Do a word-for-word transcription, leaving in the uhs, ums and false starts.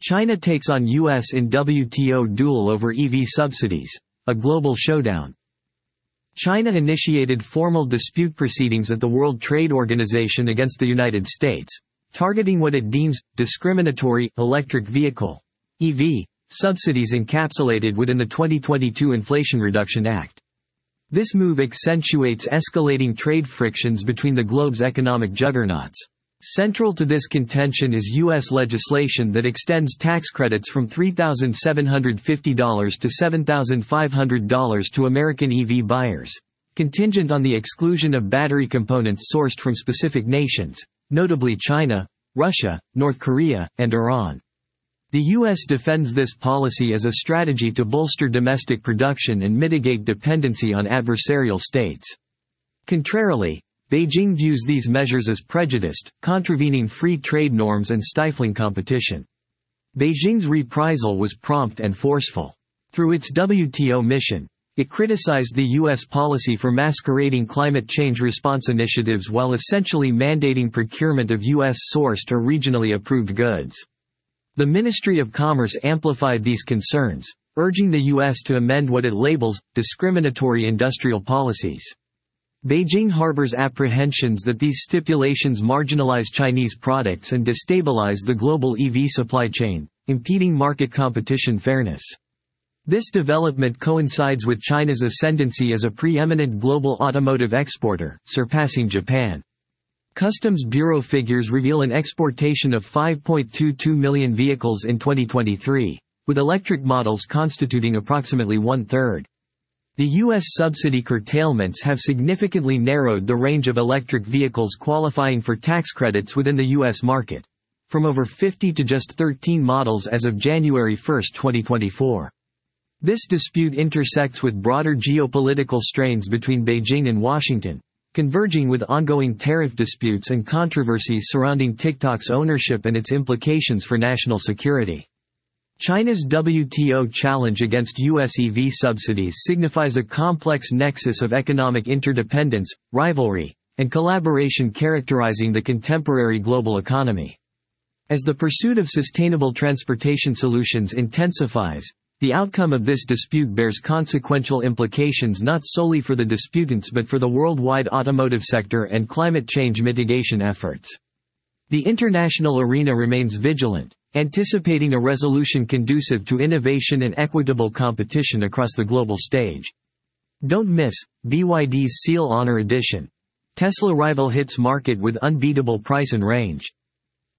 China takes on U S in W T O duel over E V subsidies, a global showdown. China initiated formal dispute proceedings at the World Trade Organization against the United States, targeting what it deems discriminatory electric vehicle (E V) subsidies encapsulated within the twenty twenty-two Inflation Reduction Act. This move accentuates escalating trade frictions between the globe's economic juggernauts. Central to this contention is U S legislation that extends tax credits from three thousand seven hundred fifty dollars to seven thousand five hundred dollars to American E V buyers, contingent on the exclusion of battery components sourced from specific nations, notably China, Russia, North Korea, and Iran. The U S defends this policy as a strategy to bolster domestic production and mitigate dependency on adversarial states. Contrarily, Beijing views these measures as prejudiced, contravening free trade norms and stifling competition. Beijing's reprisal was prompt and forceful. Through its W T O mission, it criticized the U S policy for masquerading climate change response initiatives while essentially mandating procurement of U S-sourced or regionally approved goods. The Ministry of Commerce amplified these concerns, urging the U S to amend what it labels discriminatory industrial policies. Beijing harbors apprehensions that these stipulations marginalize Chinese products and destabilize the global E V supply chain, impeding market competition fairness. This development coincides with China's ascendancy as a preeminent global automotive exporter, surpassing Japan. Customs Bureau figures reveal an exportation of five point two two million vehicles in twenty twenty-three, with electric models constituting approximately one-third. The U S subsidy curtailments have significantly narrowed the range of electric vehicles qualifying for tax credits within the U S market, from over fifty to just thirteen models as of January first, twenty twenty-four. This dispute intersects with broader geopolitical strains between Beijing and Washington, converging with ongoing tariff disputes and controversies surrounding TikTok's ownership and its implications for national security. China's W T O challenge against U S E V subsidies signifies a complex nexus of economic interdependence, rivalry, and collaboration characterizing the contemporary global economy. As the pursuit of sustainable transportation solutions intensifies, the outcome of this dispute bears consequential implications not solely for the disputants but for the worldwide automotive sector and climate change mitigation efforts. The international arena remains vigilant, anticipating a resolution conducive to innovation and equitable competition across the global stage. Don't miss B Y D's Seal Honor Edition. Tesla rival hits market with unbeatable price and range.